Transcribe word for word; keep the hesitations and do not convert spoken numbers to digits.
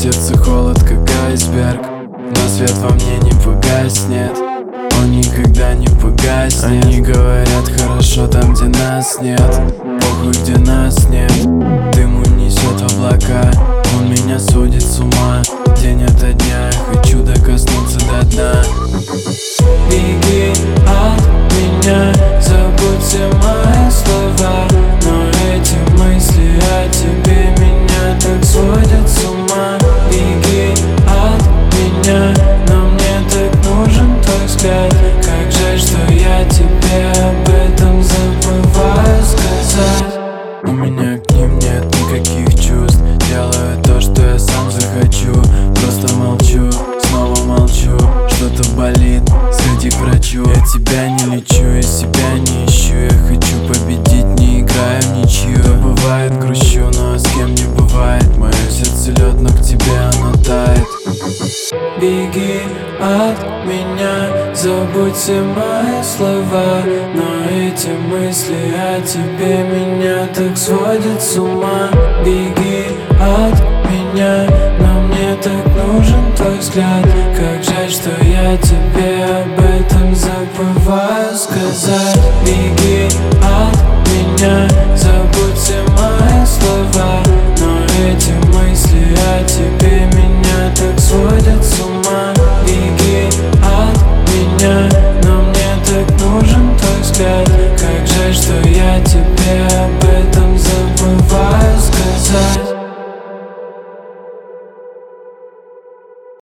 сердце холод, как айсберг, но свет во мне не погаснет, он никогда не погаснет. Они говорят, хорошо там, где нас нет, похуй, где нас нет. Дым унесет облака, он меня сводит с ума. День ото дня хочу докоснуться до дна. Беги от меня, забудь все мои слова, но эти мысли о тебе меня так сводят с ума. Беги от меня, но мне так нужен твой взгляд. Как жаль, что я тебе об этом забываю сказать. У меня к ним нет никаких чувств, делаю то, что я сам захочу. Просто молчу, снова молчу, что-то болит, сходи к врачу. Я тебя не лечу, я себя не ищу, я хочу победить, не играя в ничью. Да бывает грущу, но с кем не бывает, мое сердце лед, но к тебе оно тает. Беги от меня, забудь все мои слова, но эти мысли о тебе меня так сводят с ума. Беги от меня, но мне так нужен твой взгляд. Как жаль, что я тебе об этом забываю сказать. Беги